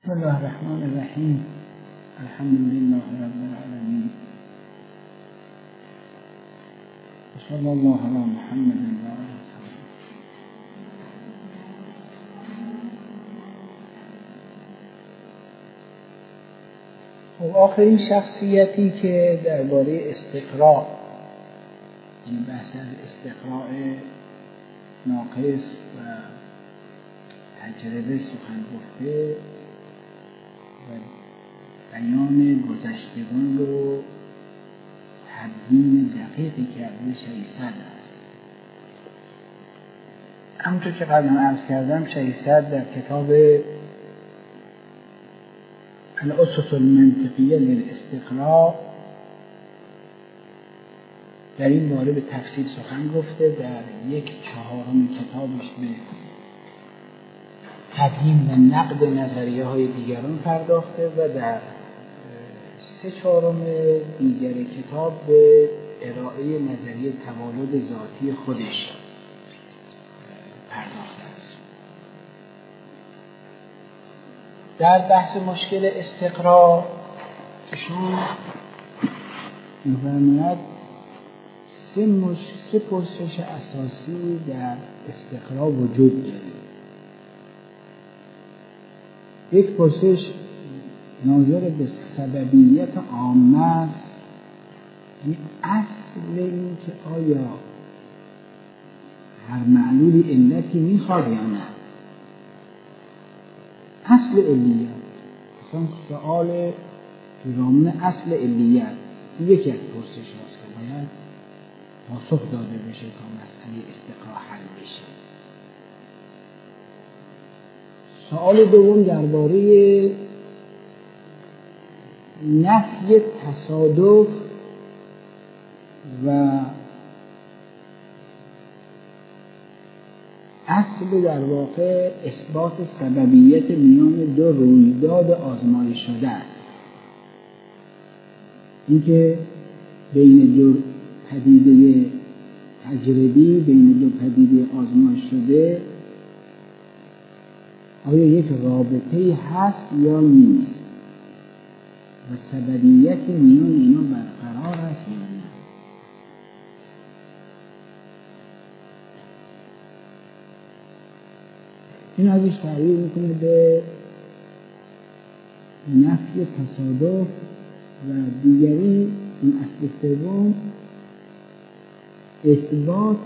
بسم الله الرحمن الرحیم. الحمد لله رب العالمین. صلی الله علی محمد و آله. خب آخرین شخصیتی که درباره استقراء، یعنی بحث از استقراء ناقص و تجربه سخن گفته و بیان گذشتگان رو تبیین دقیقی کرده شیصد است. همونطور که قبلا عرض کردم، شیصد در کتاب الاسس المنطقیه للاستقراء در این باره به تفصیل سخن گفته. در 1/4 کتابش به تبیین و نقد نظریه های دیگران پرداخته و در 3/4 دیگر کتاب به ارائه نظریه توالد ذاتی خودش پرداخته است. در بحث مشکل استقراء ایشون می‌فرماید سه پرسش اساسی در استقراء وجود داره. یک پرسش ناظر به سببیت عامه است، یعنی اصل این که آیا هر معلولی علتی میخواد یا نه، اصل علیت. مثلا سؤال پیرامون اصل علیت یکی از پرسش هاست که باید پاسخ داده بشه تا مسئله استقراء حل بشه. سؤال دوم درباره نفی تصادف و اصل در واقع اثبات سببیت میان دو رویداد آزمایش شده است. اینکه بین دو پدیده تجربی، بین دو پدیده آزمایش شده آیا یک رابطه‌ای هست یا نیست و سببیتی میان اینا برقرار است یا نه. این ازش تعبیر میکنه به نفی تصادف و دیگری این اصل سوم اثبات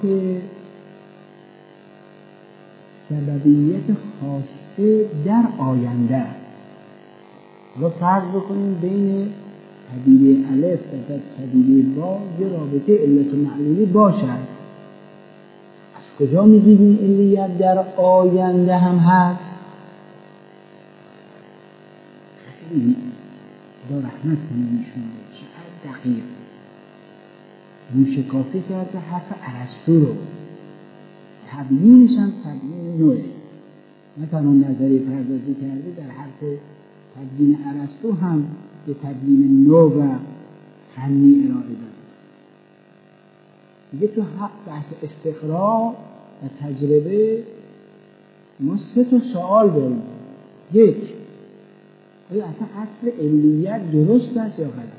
سببیت خاصه در آینده است. حالا فرض بکنیم بین پدیده الف و پدیده با یه رابطه علت و معلولی باشد. از کجا میگید این علیت در آینده هم هست؟ خیلی خدا رحمت کنه ایشون، چقدر دقیق موشکافی کرده حرف ارسطو رو. تبیینش هم تبیین نوعه، نه تنها نظری پردازی کرده، در حرف تبیین ارسطو هم به تبیین نو و فنی ارائه داده. میگه تو بحث استقراء و تجربه ما 3 سوال داریم. 1، آیا اصلا اصل علیت درست است یا غلط؟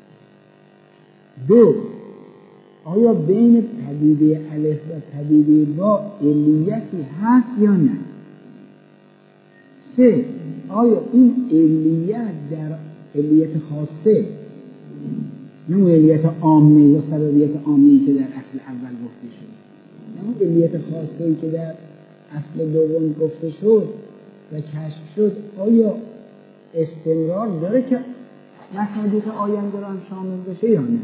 2، آیا بین پدیده الف و پدیده با علیتی هست یا نه؟ 3، آیا این علیت در علیت خاصه، نه اون علیت عامه یا سببیت عامه‌ای که در اصل اول گفته شد، نه اون علیت خاصه‌ای که در اصل دوم گفته شد و کشف شد، آیا استمرار داره که مصادیق آینده را هم شامل بشه یا نه؟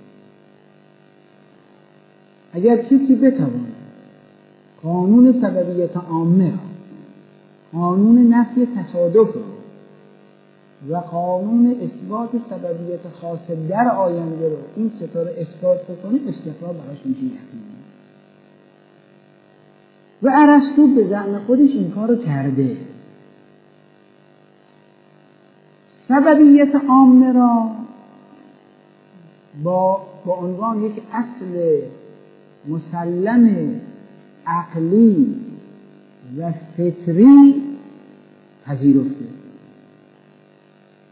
اگر کسی بتواند قانون سببیت عامه را، قانون نفی تصادف را و قانون اثبات سببیت خاصه در آینده رو، این 3 رو اثبات بکنه، استقراء براش میشه یقینی. و ارسطو به زعم خودش این کار رو کرده. سببیت عامه را با عنوان یک اصل مسلم عقلی و فطری پذیرفته.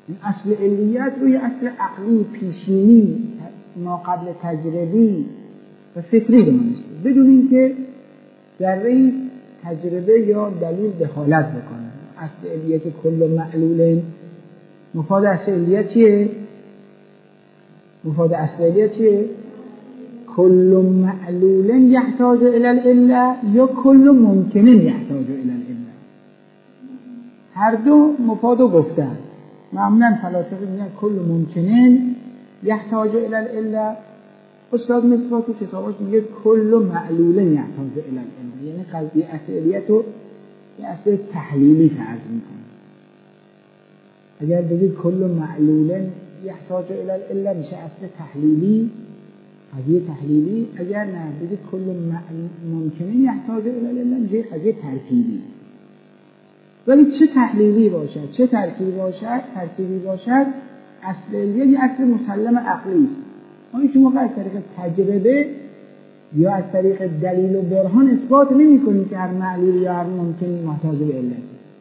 این اصل علیت روی اصل عقلی، پیشینی، ما قبل تجربی و فطری دانسته، بدون اینکه ذره تجربه یا دلیل دخالت بکنه. اصل علیت کل معلول، مفاد اصل علیت چیه؟ مفاد اصل علیت چیه؟ کل معلول یحتاج الی العله یا کل ممکن یحتاج الی العله. هر دو مفادو گفتن. معمولا فلاسفه میگن کل ممکن یحتاج الی العله. استاد مصباح تو کتاباش میگه کل معلول یحتاج الی العله، یعنی قضیه اصل علیتو یه اصل تحلیلی فرض میکنه. اگر بگید کل معلول یحتاج الی العله میشه اصل تحلیلی، قضیه تحلیلی. اگر نه بگید کل ممکنه یحتاج الی العله میشه قضیه ترکیبی. ولی چه تحلیلی باشد چه ترکیبی باشد، اصل علیت یه اصل مسلم عقلی است. ما هیچ موقع از طریق تجربه یا از طریق دلیل و برهان اثبات نمی کنیم که هر معلول یا هر ممکنی محتاج به علت.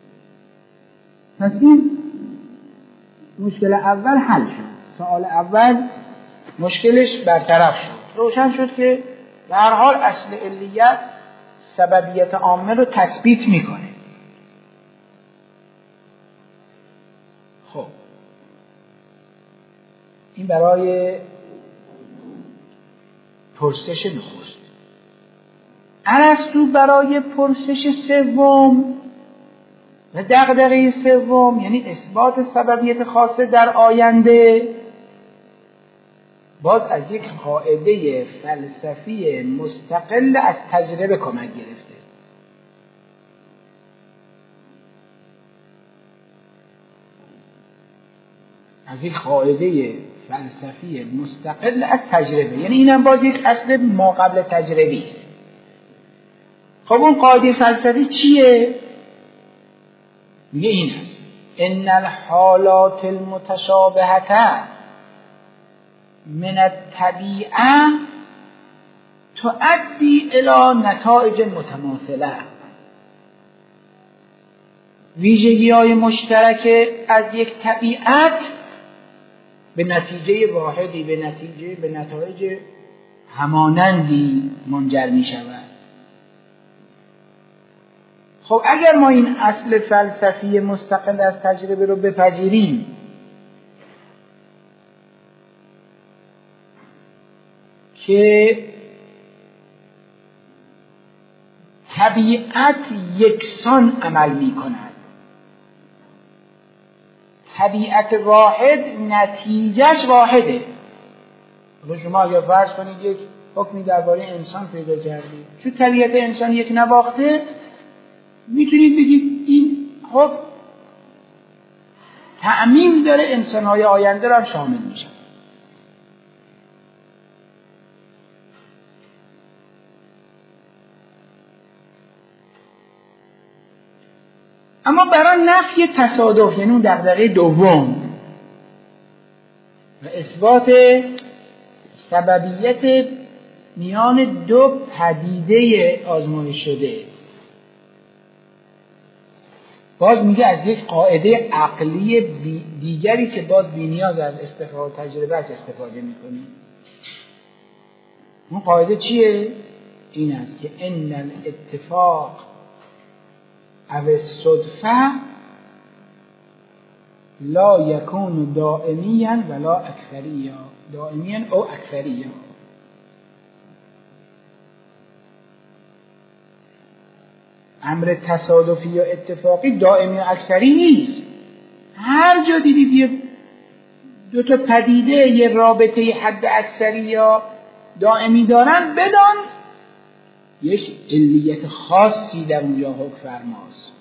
پس این مشکل اول حل شد. سوال اول مشکلش برطرف شد. روشن شد که به هر حال اصل علیت سببیت عامه رو تثبیت میکنه. خب این برای پرسش نخست. ارسطو برای پرسش سوم و دغدغه سوم، یعنی اثبات سببیت خاصه در آینده، باز از یک قاعده فلسفی مستقل از تجربه کمک گرفته. از یک قاعده فلسفی مستقل از تجربه، یعنی اینم باز یک اصل ما قبل تجربی است. خب اون قاعده فلسفی چیه؟ میگه این است: ان الحالات المتشابهه من الطبیعه تؤدی الی نتایج متماثله. ویژگی‌های مشترک از یک طبیعت به نتیجه واحدی، به نتایج همانندی منجر می شود. خب اگر ما این اصل فلسفی مستقل از تجربه رو بپذیریم، که طبیعت یکسان عمل می کند، طبیعت واحد نتیجهش واحده. شما اگر فرض کنید یک حکمی درباره انسان پیدا کردید، چون طبیعت انسان یک نواخته، میتونید بگید این حکم تعمیم داره، انسان‌های آینده را شامل میشه. اما برای نفی تصادف، یعنی اون دغدغه دوم و اثبات سببیت میان دو پدیده آزمایش شده، باز میگه از یک قاعده عقلی دیگری که باز بی‌نیاز از استفاده تجربه از استفاده میکنیم. اون قاعده چیه؟ این است که ان الاتفاق او الصدفه لا یکون دائمیا ولا اکثریا، دائمیا او اکثریا. امر تصادفی یا اتفاقی دائمی و اکثری نیست. هر جا دیدید یه دو تا پدیده یه رابطه حد اکثری یا دائمی دارن، بدان یک علیت خاصی در اونجا حکم فرماست.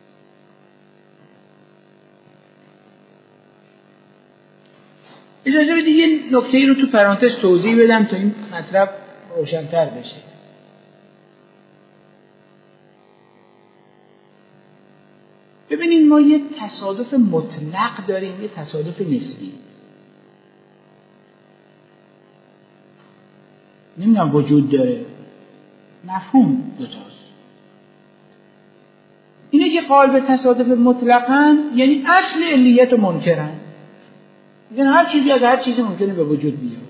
اجازه بدید یه نکته رو تو پرانتز توضیح بدم تا این مطلب روشن‌تر بشه. ببینید ما یه تصادف مطلق داریم، یه تصادف نسبی. نمیدونم وجود داره، مفهوم دوتاست. اینه که قائل به تصادف مطلقاً یعنی اصل علیت رو منکرن. میگن هر چیزی از هر چیزی ممکنه به وجود بیاد.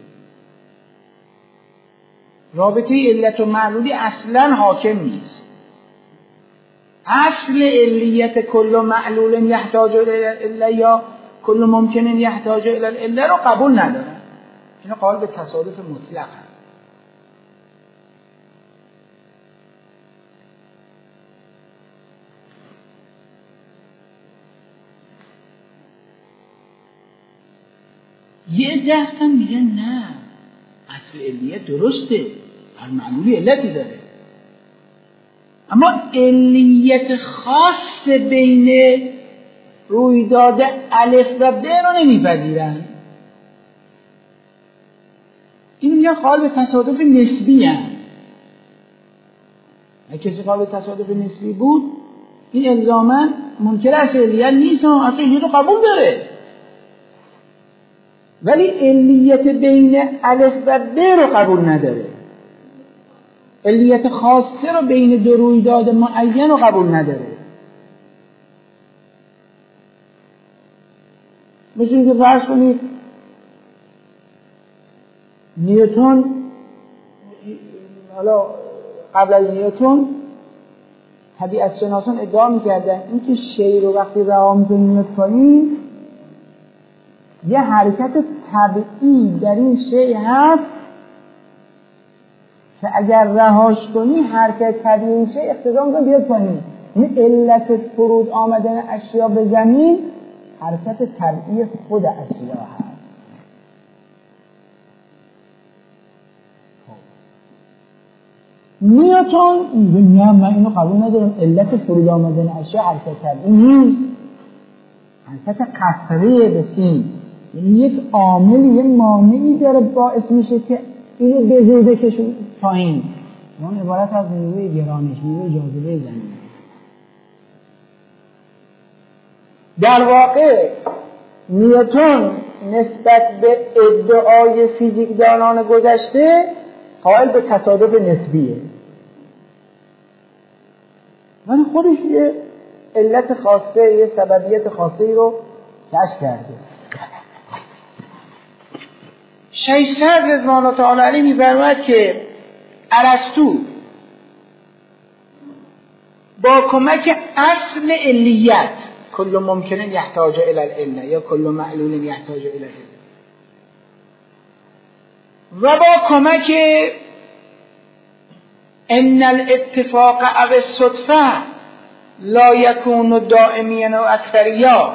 رابطه علت و معلولی اصلا حاکم نیست. اصل علیت کل معلول یحتاج الی العله یا کل ممکن یحتاج الی العله رو قبول ندارن. اینا قائل به تصادف مطلق هست. یه عده هستن میگن نه، اصل علیت درسته، هر معلولی علتی داره، اما علیت خاص بین رویداد الف و ب رو نمیپذیرن. این میگن قائل به تصادف نسبی هست. اگه کسی قائل به تصادف نسبی بود این الزاما منکر اصل علیت نیست، اصل علیت رو قبول داره، ولی علیت بین الف و ب رو قبول نداره. علیت خاصه رو بین دو رویداد معین رو قبول نداره. مثل اینکه فرض کنید نیوتن، حالا قبل از نیوتن طبیعت شناسان ادعا میکردن اینکه شی رو وقتی رها میکنی میاد پایین، یه حرکت طبیعی در این شی هست که اگر رهاش کنی حرکت طبیعی این شی اقتضا میکنه بیاد پایین. این علت فرود آمدن اشیا به زمین حرکت طبیعی خود اشیا هست. نیوتن میگه نه، من اینو قبول ندارم، علت فرود آمدن اشیا حرکت طبیعی نیست، حرکت قطره به سین، یعنی یک عامل، یک مانعی داره باعث میشه که اینو به زور بکشون پایین. اون عبارت از نیروی گرانش، نیروی جاذبه زمین. در واقع نیوتن نسبت به ادعای فیزیکدانان گذشته قائل به تصادف نسبیه، ولی خودش یه علت خاصه، یه سببیت خاصه رو کشف کرده. شیخ سعد رضوان الله تعالی علیه می‌فرماید که ارسطو با کمک اصل علیت کل ممکن یحتاج الی العله یا کل معلول یحتاج الی العله و با کمک ان الاتفاق او الصدفه لا یکون دائمیا و اکثریا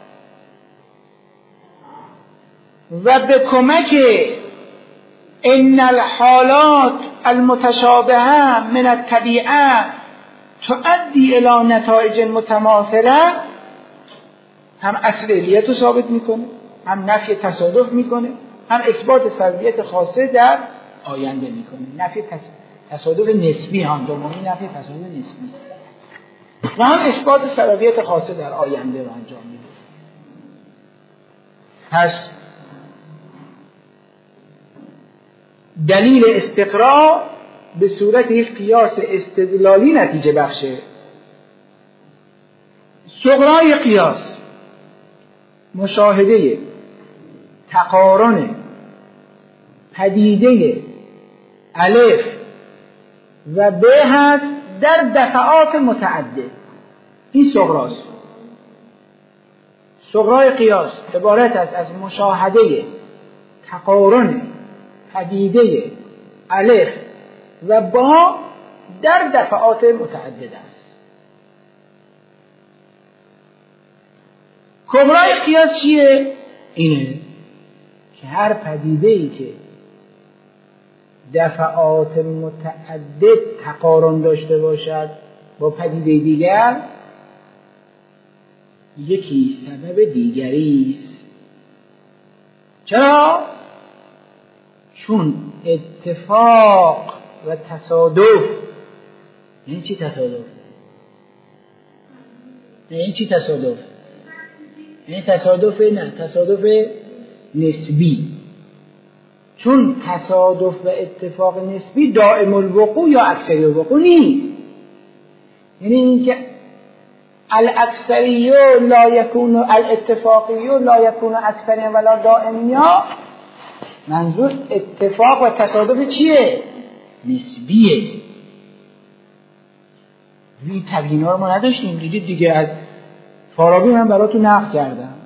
و به کمک ان الحالات المتشابهه من الطبیعه تؤدی الی نتایج متماثله، هم اصل علیت رو ثابت میکنه، هم نفی تصادف میکنه، هم اثبات سببیت خاصه در آینده میکنه. نفی تصادف نسبی، هم دومی نفی تصادف نسبی و هم اثبات سببیت خاصه در آینده رو انجام میده. پس دلیل استقراء به صورت یک قیاس استدلالی نتیجه بخشه. صغرای قیاس مشاهده تقارن پدیده الف و ب هست در دفعات متعدد. این صغراست. صغرای قیاس عبارت است از مشاهده تقارن پدیده الف و با در دفعات متعدد است. کبرای قیاس چیه؟ اینه که هر پدیده‌ای که دفعات متعدد تقارن داشته باشد با پدیده دیگر، یکی سبب دیگری است. چرا؟ چون اتفاق و تصادف، یعنی چی تصادف؟ یعنی چی تصادف؟ یعنی تصادف نسبی. چون تصادف و اتفاق نسبی دائم الوقوع یا اکثر الوقوع نیست. یعنی اینکه الاکثری لا یکون الاتفاقی لا یکون اکثری ولا دائمیا، منظور اتفاق و تصادف چیه؟ نسبیه. این تبیینا رو ما نداشتیم، دیدید دیگه، از فارابی من براتون نقل کردم.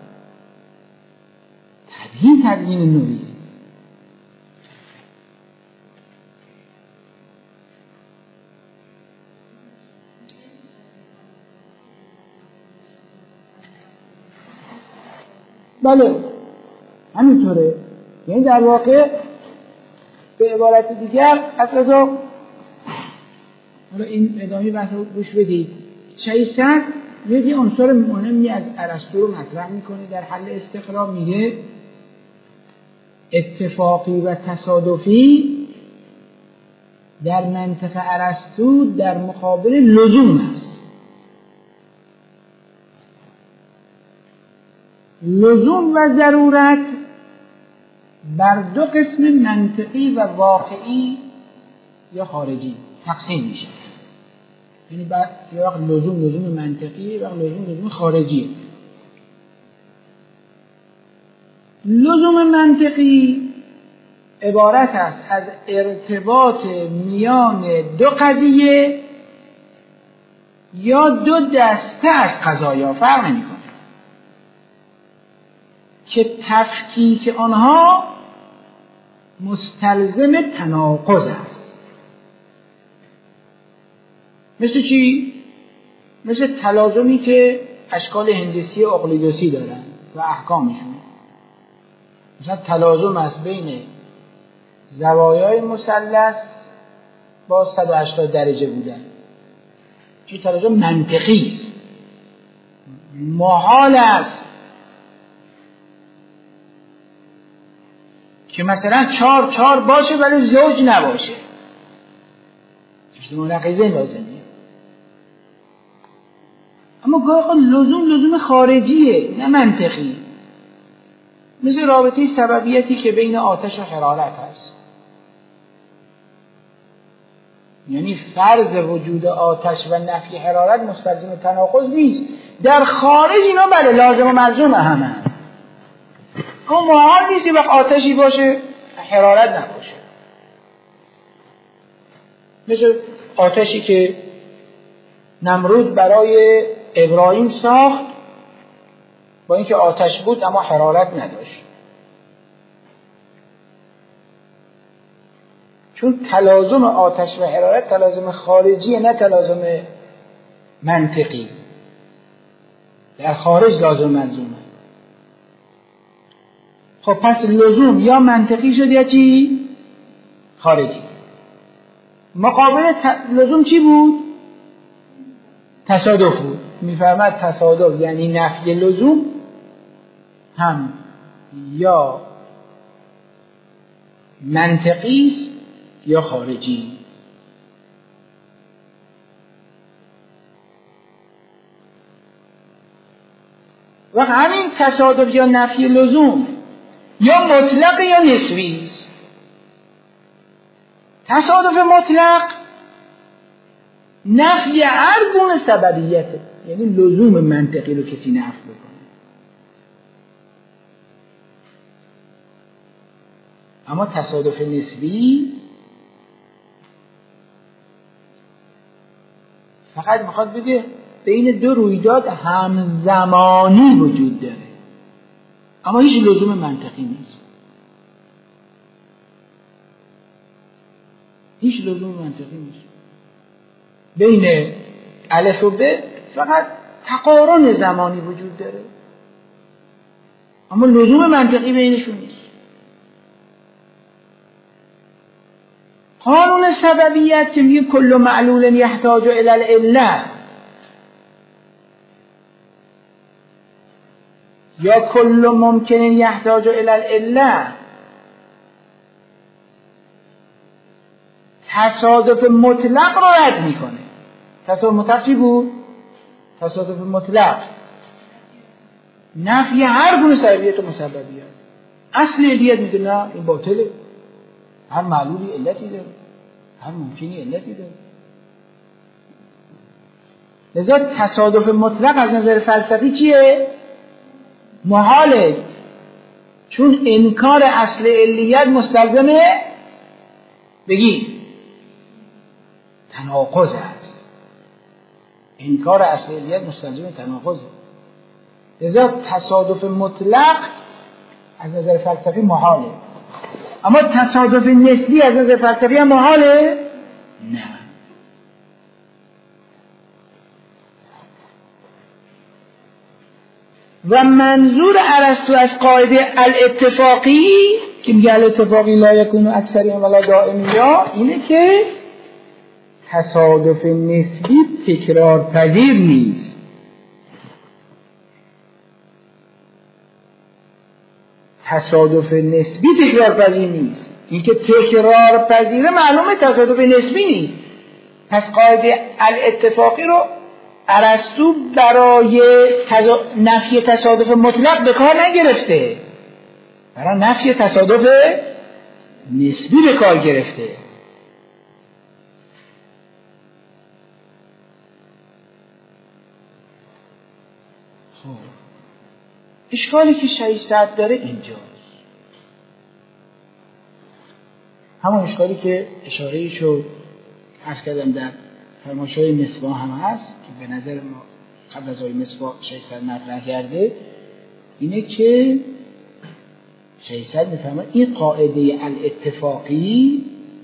تبیین نوعی. بله همینطوره. یعنی در واقع به عبارت دیگر حتی حالا این ادامه بحث رو گوش بدید. چیسر یه عنصر مهمی از ارسطو رو مطرح میکنه در حل استقرا، میگه اتفاقی و تصادفی در منطق ارسطو در مقابل لزوم است. لزوم و ضرورت بر دو قسم منطقی و واقعی یا خارجی تقسیم میشه. یعنی بعد یه وقت لزوم منطقی و لزوم خارجی. لزوم منطقی عبارت است از ارتباط میان دو قضیه یا دو دسته از قضایا، فرق نمی‌کنه، که تفکیک آنها مستلزم تناقض است. مثل چی؟ مثل تلازمی که اشکال هندسی و اقلیدوسی دارن و احکامشون. مثلا تلازم است بین زوایای مثلث با 180 درجه بودن. این تلازم منطقی است. محال است که مثلا 4 باشه ولی زوج نباشه. اجتماع نقیضه لازمیه. اما گاهی لزوم خارجیه نه منطقی. مثل رابطه سببیتی که بین آتش و حرارت هست. یعنی فرض وجود آتش و نفی حرارت مستلزم تناقض نیست. در خارج اینا بله لازم و ملزوم همه. اما محال نیست وقت آتشی باشه حرارت نباشه. مثل آتشی که نمرود برای ابراهیم ساخت، با اینکه آتش بود اما حرارت نداشت. چون تلازم آتش و حرارت تلازم خارجی نه تلازم منطقی. در خارج لازم ملزومه. خب پس لزوم یا منطقی شد یا چی؟ خارجی. مقابل لزوم چی بود؟ تصادف بود. میفرماد تصادف یعنی نفی لزوم هم یا منطقی است یا خارجی. و همین تصادف یا نفی لزوم یا مطلق یا نسبی است. تصادف مطلق نفی هر گونه سببیته، یعنی لزوم منطقی رو کسی نفی بکنه. اما تصادف نسبی فقط میخواد بگه بین دو رویداد همزمانی وجود داره، اما هیچ لزوم منطقی نیست. هیچ لزوم منطقی نیست. بین الف و ب فقط تقارن زمانی وجود داره، اما لزوم منطقی بینشون نیست. قانون سببیت که میگه کل معلول یحتاج الی العله یا کل ممکن یحتاج الی العله، تصادف مطلق رو رد میکنه. تصادف مطلق چی بود؟ تصادف مطلق نفی هر گونه سببیت و مسببیت. اصل علیت میگه نه این باطله، هر معلولی علتی داره، هر ممکنی علتی داره. لذا تصادف مطلق از نظر فلسفی چیه؟ محاله، چون انکار اصل علیت مستلزمه بگی تناقض است. انکار اصل علیت مستلزم تناقض. لذا تصادف مطلق از نظر فلسفی محاله. اما تصادف نسبی از نظر فلسفی هم محاله؟ نه. و منظور ارسطو از قاعده الاتفاقی که میگه الاتفاقی لا یکون اکثری ولا دائمی اینه که تصادف نسبی تکرار پذیر نیست. تصادف نسبی تکرار پذیر نیست. این که تکرار پذیره معلومه تصادف نسبی نیست. پس قاعده الاتفاقی رو ارسطو برای نفی تصادف مطلق به کار نگرفته، برای نفی تصادف نسبی به کار گرفته. خب اشکالی که 600 داره اینجاست، همون اشکالی که اشاره‌ایشو عرض کردم در فرمایش‌های مصباح هم هست که به نظر ما قبل از آیه مصباح 600 مطرح کرده، اینه که 600 میفهمه این قاعده الاتفاقی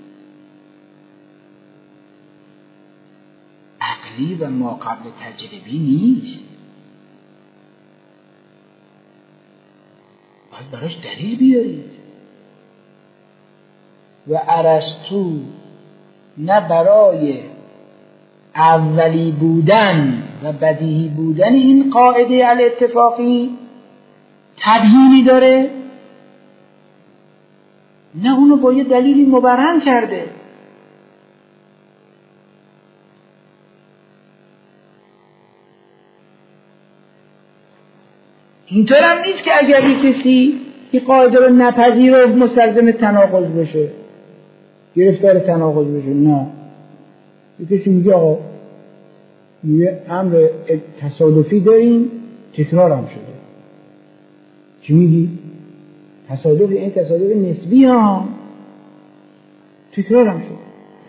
عقلی و ما قبل تجربی نیست، باید براش دلیل بیارید. و ارسطو نه برای اولی بودن و بدیهی بودن این قاعده الاتفاقی تبیینی داره، نه اونو با یه دلیلی مبرهن کرده. اینطور هم نیست که اگر یک کسی این قاعده رو نپذیره مستلزم تناقض بشه، گرفتار تناقض بشه. نه، یک کسی میگه آقا یه امر تصادفی داریم تکرار هم شده، چی میگی؟ تصادف، این تصادف نسبی ها، تکرار هم شده.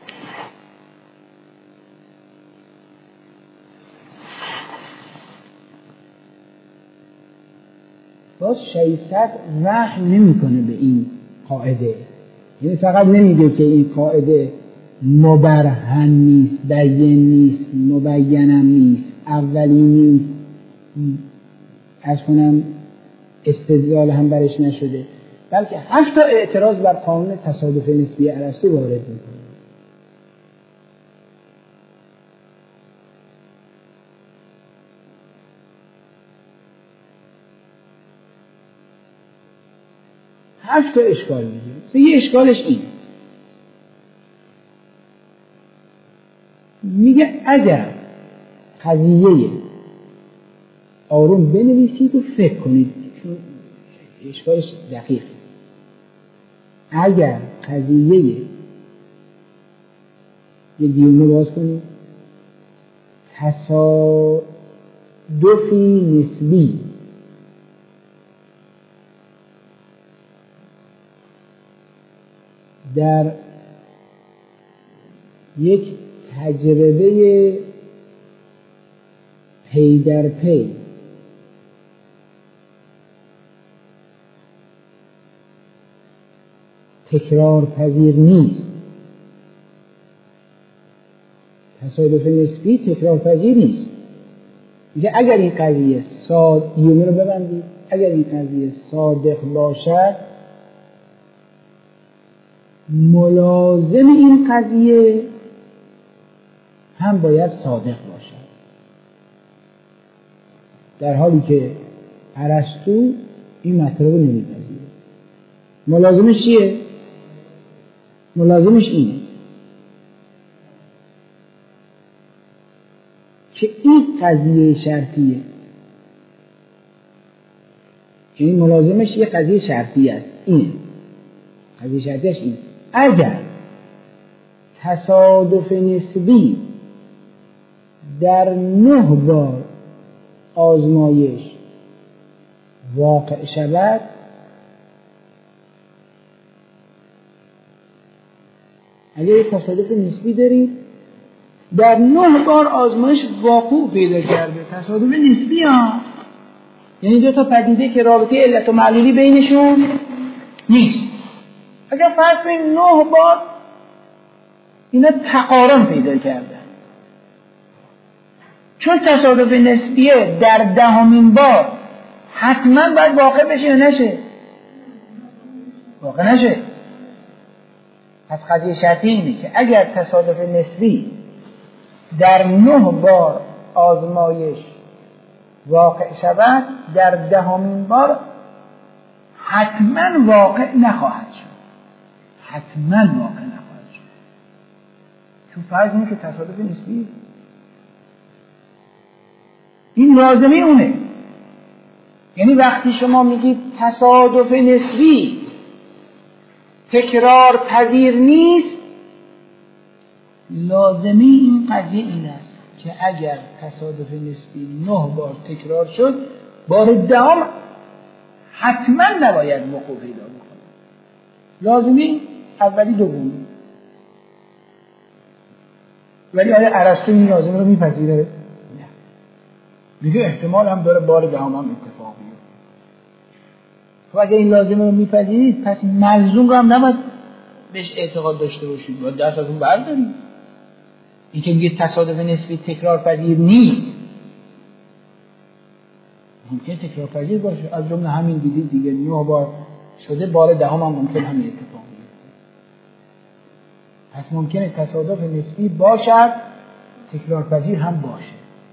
باز 600 وهم نمیکنه به این قاعده، یعنی فقط نمیگه که این قاعده مبرهن نیست، بیان نیست، مبینم نیست، اولی نیست، از کنم استدلال هم برش نشده، بلکه 7 اعتراض بر قانون تصادف نسبی ارسطو وارد میکنه. هفت اشکال میگه. یه اشکالش این میگه اگر قضیه آروم بنویسید و فکر کنید، چون اشکالش دقیق، اگر قضیه یه دیونه باز کنید تصادفی نسبی در یک تجربه پی در پی تکرار پذیر نیست. تصادف نسبی تکرار پذیر نیست. میگه اگر این قضیه یومی رو ببندید، اگر این قضیه صادق باشد ملازم این قضیه هم باید صادق باشد، در حالی که ارسطو این مطلب رو نمیپذیره. ملازمش چیه؟ ملازمش اینه که این قضیه شرطیه، یعنی ملازمش یه قضیه شرطی است. این قضیه شرطیش این اگر تصادف نسبی در 9 بار آزمایش واقع شود، اگر یک تصادف نسبی دارید در 9 بار آزمایش واقع پیدا کرده، تصادف نسبی ها، یعنی 2 تا پدیده که رابطه علت و معلولی بینشون نیست. اگر فرض کنید 9 بار اینا تقارن پیدا کردن، چون تصادف نسبیه در 10مین بار حتما باید واقع بشه یا نشه؟ واقع نشه. پس قضیه شرطی اینه که اگر تصادف نسبی در 9 بار آزمایش واقع شود، در 10مین بار حتما واقع نخواهد شد. حتما واقع نخواهد شد. چون فرض اینه که تصادف نسبی این لازمه اونه. یعنی وقتی شما میگید تصادف نسبی تکرار پذیر نیست، لازمه این قضیه این است که اگر تصادف نسبی 9 بار تکرار شد، بار 10 حتما نباید وقوع پیدا بکنه. لازمه اولی دومی. ولی آیا ارسطو این لازمه رو میپذیره؟ نه. میگه احتمال هم داره بار 10 هم اتفاق بیفته. خب اگه این لازمه رو میپذیرید، پس ملزوم رو هم نباید بهش اعتقاد داشته باشید، باید دست از اون بردارید. این که میگه تصادف نسبی تکرار پذیر نیست، ممکن تکرار پذیر باشه. از جمله همین دیدید دیگه 9 بار شده، بار 10 هم ممکن همین اتفاق بیفته. پس ممکنه تصادف نسبی باشد، تکرار پذیر هم باشه.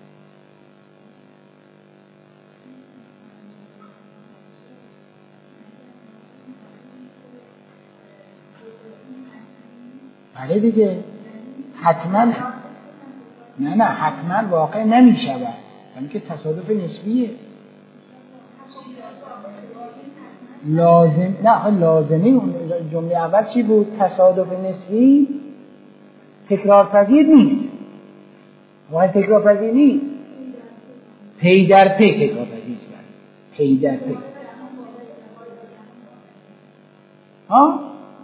بله دیگه، حتما نه حتما واقع نمی شود، یعنی که تصادف نسبیه. لازمه اون جمله اول چی بود؟ تصادف نسبی تکرار پذیر نیست. واقعا تکرار پذیر نیست، پی در پی تکرار پذیر است. پی در پی. ها؟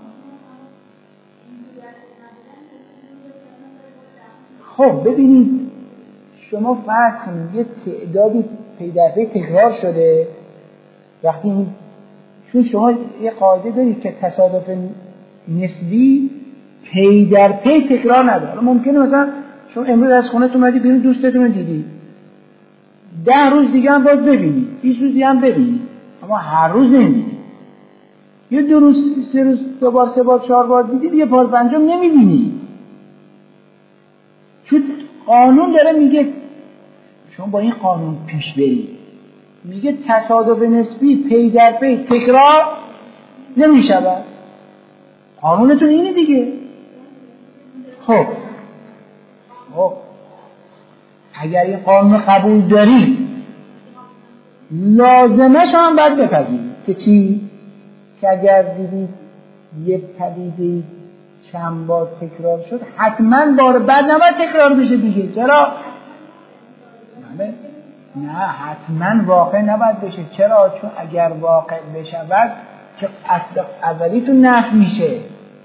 خب ببینید، شما فرض کنید یه تعدادی پی در پی تکرار شده. وقتی این، چون شما یه قاعده دارید که تصادف نسبی پی در پی تکرار نداره. ممکنه مثلا شما امروز از خونه اومدی بیرون، دوستتون رو دیدی، 10 روز دیگه هم باز ببینید، 20 روز دیگه هم ببینید، اما هر روز نمیبینید. یه 2 روز 3 روز 2 بار 3 بار 4 بار دیدید، یه بار پنجم نمیبینید. چون قانون داره میگه شما با این قانون پیش برید. میگه تصادف نسبی پی در پی تکرار نمیشود. قانونتون اینه دیگه. خب اگر این قانون قبول دارید، لازمه شما باید بپذیرید که چی؟ که اگر دیدید یه پدیده چند بار تکرار شد، حتما بار بعد نباید تکرار بشه دیگه. چرا؟ بله. نه، حتما واقع نباید بشه. چرا؟ چون اگر واقع بشود که اصل اولیتون نفی میشه.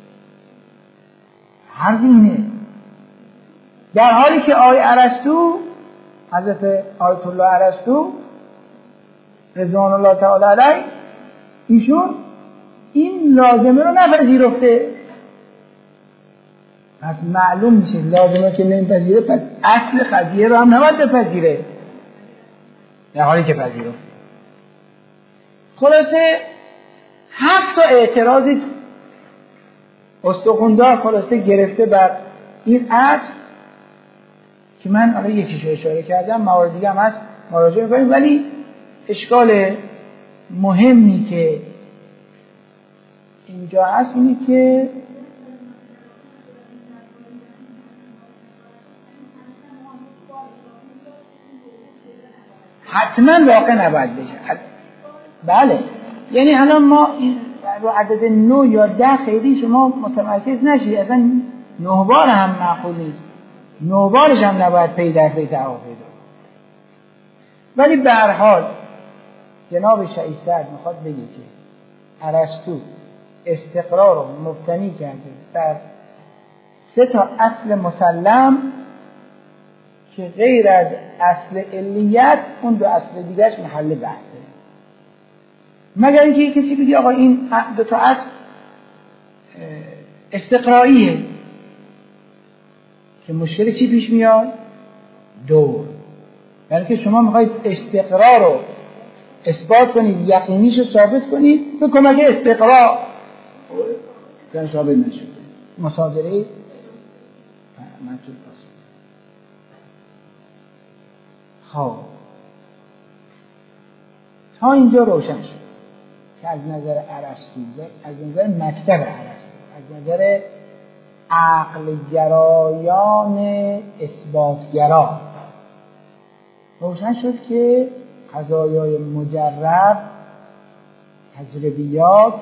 هر اینه. در حالی که آقای ارسطو، حضرت آیت الله ارسطو رضوان الله تعالی علیه، ایشون این لازمه رو نپذیرفته. پس معلوم میشه لازمه که نمیپذیره، پس اصل قضیه رو هم نباید بپذیره، در حالی که پذیرفته. خلاصه 7 تا اعتراض استخوندار خلاصه گرفته بر این اصل که من حالا یکیشو اشاره کردم، موارد دیگه هم هست مراجعه می‌کنیم. ولی اشکال مهمی که اینجا هست اینه که حتما واقع نباید بشه. بله، یعنی الان ما رو عدد 9 یا 10 خیلی شما متمرکز نشید، اصلا 9 بار هم معقول نیست. نوبارش هم نباید پی در پی دعوا پیدا. ولی به هر حال جناب شیخ سعد میخواد بگه که ارسطو استقرار رو مبتنی کرده بر 3 اصل مسلم که غیر از اصل علیت اون 2 اصل دیگرش محل بحثه. مگر اینکه کسی بگه آقا این 2 اصل استقراییه، که مشکل چی پیش میاد؟ دور. یعنی که شما میخواید استقرار رو اثبات کنید، یقینیش رو ثابت کنید به کمک استقرار، که ثابت نشد مصادره مطلوب است. خب تا اینجا روشن شد که از نظر ارسطو، از نظر مکتب ارسطو، از نظر عقل گرایان اثباتگرا روشن شد که قضایای مجرب، تجربیات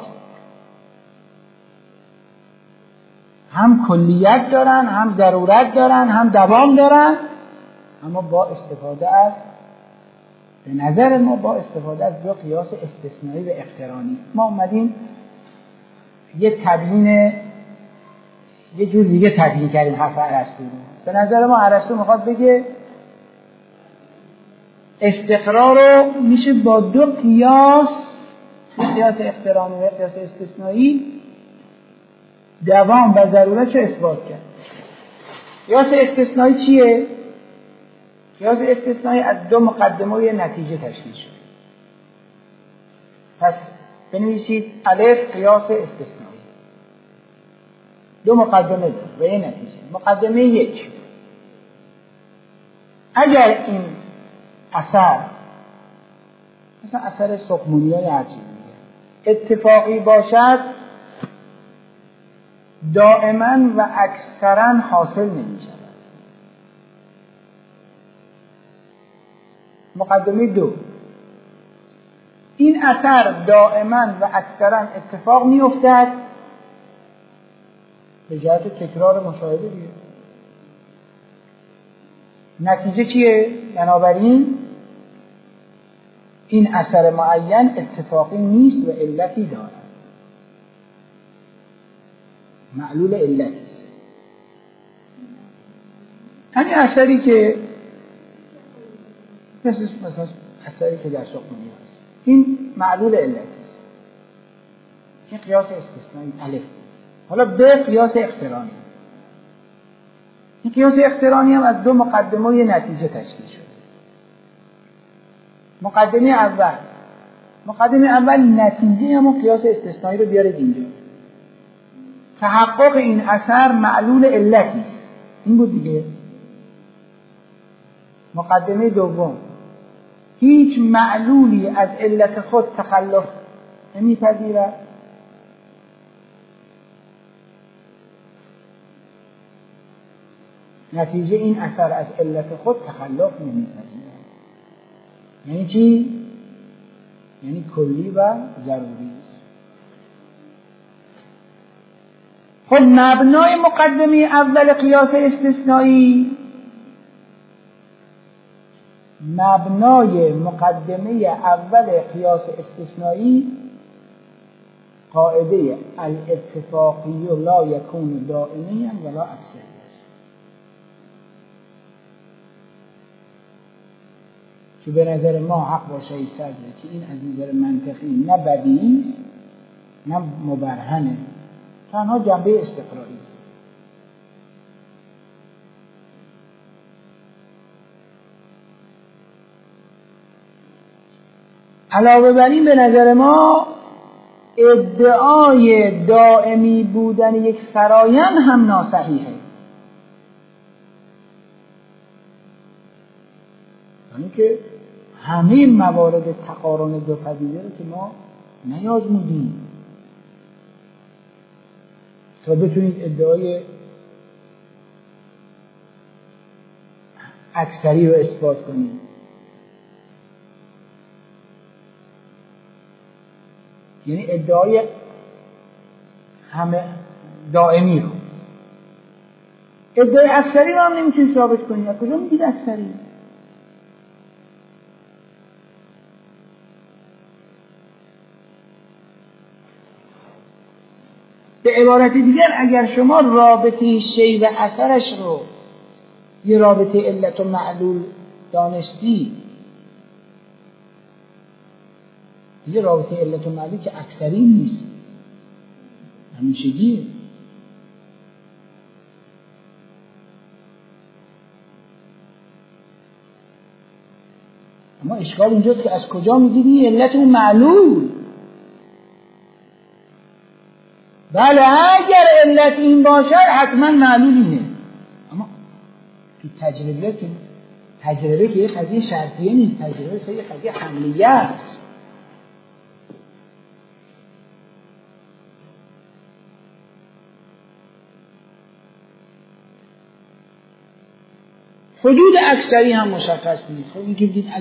هم کلیت دارن، هم ضرورت دارن، هم دوام دارن، اما با استفاده از، به نظر ما با استفاده از 2 قیاس استثنایی و اقترانی. ما اومدیم یه تبیین، یه جور دیگه تبیین کردیم حرف ارسطو رو. به نظر ما ارسطو میخواد بگه استقرار رو میشه با 2 قیاس اقترانی و قیاس استثنایی دوام و ضرورت رو اثبات کرد. قیاس استثنایی چیه؟ قیاس استثنایی از 2 مقدمه و یه نتیجه تشکیل شده. پس بنویسید الف قیاس استثنایی 2 مقدمه داره و یه نتیجه. مقدمه 1: اگر این اثر مثلا اثر سقمونی های هرچی اتفاقی باشد دائما و اکثرا حاصل نمی شود. مقدمه 2: این اثر دائما و اکثرا اتفاق می افتد به جهت تکرار مشاهده دیگه. نتیجه چیه؟ بنابراین این اثر معین اتفاقی نیست و علتی دارد، معلول علتی است. همین اثری که مثلا اثری که در سخنی هست، این معلول علتی است. این قیاس استثنایی الف. حالا به قیاس اقترانی. این قیاس اقترانی هم از 2 مقدمه و یه نتیجه تشکیل شده. مقدمه اول نتیجه همون قیاس استثنایی رو بیارید اینجا. تحقق این اثر معلول علتی است. این بود دیگه. مقدمه 2: هیچ معلولی از علت خود تخلف نمی‌پذیرد. نتیجه این اثر از علت خود تخلف نمی‌پذیرد. یعنی چی؟ یعنی کلی و ضروری است. خب مبنای مقدمه اول قیاس استثنایی، قاعده الاتفاقی لا یکون دائمی ولا اکثری است که به نظر ما حق با شیخ سعد که این از نظر منطقی نه بدیهی است نه مبرهنه، تنها جنبه استقراری. علاوه بر این به نظر ما ادعای دائمی بودن یک فرایند هم ناصحیحه. یعنی که همه موارد تقارن 2 پدیده رو که ما نیازمودیم تا بتونید ادعای اکثری رو اثبات کنید. یعنی ادعای همه دائمی رو. ادعای اکثری رو هم نمیتونی ثابت کنی. از کجا میگید اکثری؟ به عبارت دیگر اگر شما رابطه شیء و اثرش رو یه رابطه علت و معلول دانستی، یه رابطه علت و معلول که اکثری نیست، همیشگیه. اما اشکال اینجاست که از کجا میگیری علت اون معلول؟ بله اگر علت این باشه حتما معلول اینه. اما تو تجربه که یه قضیه شرطیه نیست، تجربه یه قضیه حملیه است. حدود اکثری هم مشخص نیست. خب این که بگید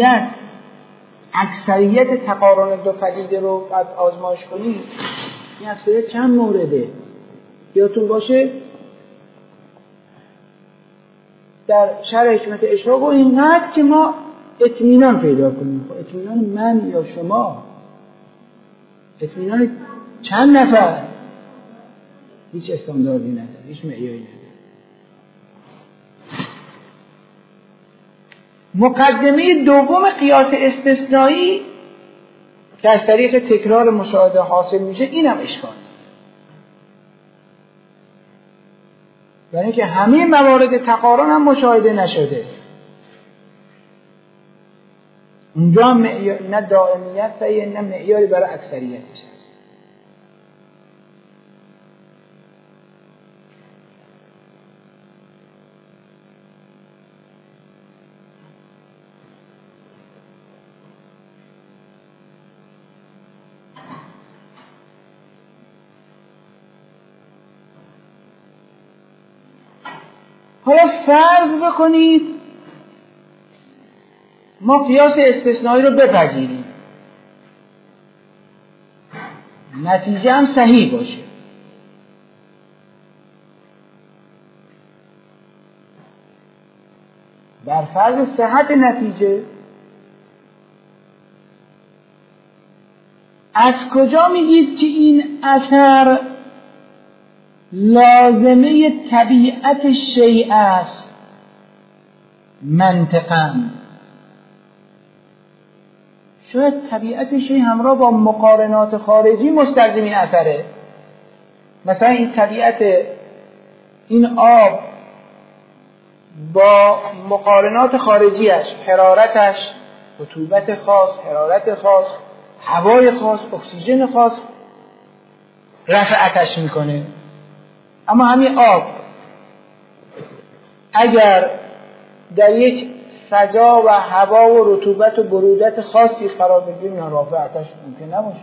اکثریت تقارن دو پدیده رو بعد آزمایش کنید، این اکثریت چند مورده؟ یادتون باشه در شرح حکمت اشراق و اینقدر که ما اطمینان پیدا کنیم. خب اطمینان من یا شما؟ اطمینان چند نفر؟ هیچ استانداردی نداره، هیچ معیاری نداره. مقدمه دوم قیاس استثنایی که از طریق تکرار مشاهده حاصل میشه، اینم اشکال داره. یعنی که همه موارد تقارن هم مشاهده نشده. اونجا هم نه دائمیت صحیح، نه معیاری برای اکثریتش هست. حالا فرض بکنید ما قیاس استثنایی رو بپذیریم، نتیجه هم صحیح باشه. بر فرض صحت نتیجه از کجا میگید که این اثر لازمه طبیعت شیء است؟ منطقاً شاید طبیعت شیء همراه با مقارنات خارجی مستلزم این اثره. مثلا این طبیعت این آب با مقارنات خارجیش، حرارتش، رطوبت خاص، حرارت خاص، هوای خاص، اکسیژن خاص رفع آتش میکنه. اما همین آب اگر در یک فضا و هوا و رطوبت و برودت خاصی قرار بگیره، رفع آتش ممکن نباشه.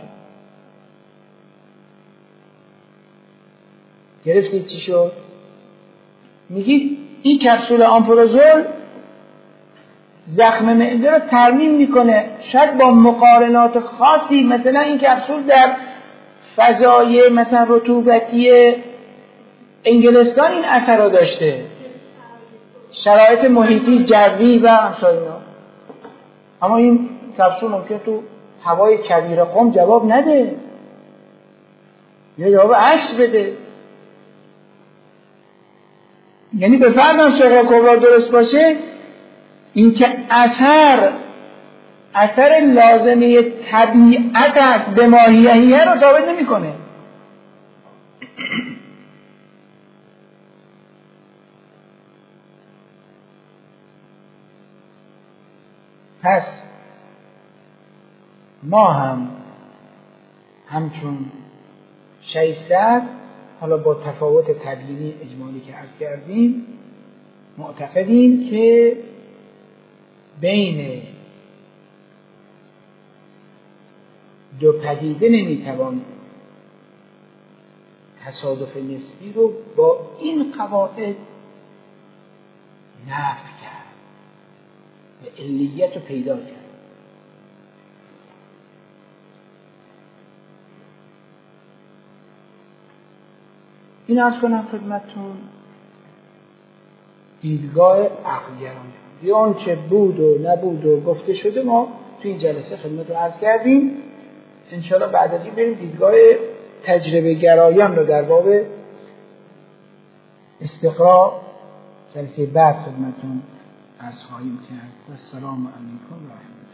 گرفتید چی شد؟ میگی این کپسول آمپرازول زخم معده رو ترمیم میکنه، شاید با مقارنات خاصی. مثلا این کپسول در فضای مثلا رطوبتی انگلستان این اثر رو داشته، شرایط محیطی جوی و امثال اینا. اما این کپسول ممکن تو هوای کویر قم جواب نده یا جواب عکس بده. یعنی به فرض هم شغل کبرا درست باشه، این که اثر لازمه طبیعت است به ماهیه رو ثابت نمی کنه. پس ما هم همچون 600 حالا با تفاوت تبیینی اجمالی که عرض کردیم معتقدیم که بین دو پدیده نمیتوان تصادف نسبی رو با این قواعد نفی کرد و علیت رو پیدا کرد. این عرض کنم خدمتتون دیدگاه عقل‌گرایانه. یه آنچه بود و نبود و گفته شده ما تو این جلسه خدمت رو عرض کردیم. انشاءالله بعد از این بریم دیدگاه تجربه گرایان رو در باب استقرا جلسه بعد خدمتتون عرض خواهیم کرد. و السلام علیکم و رحمت الله.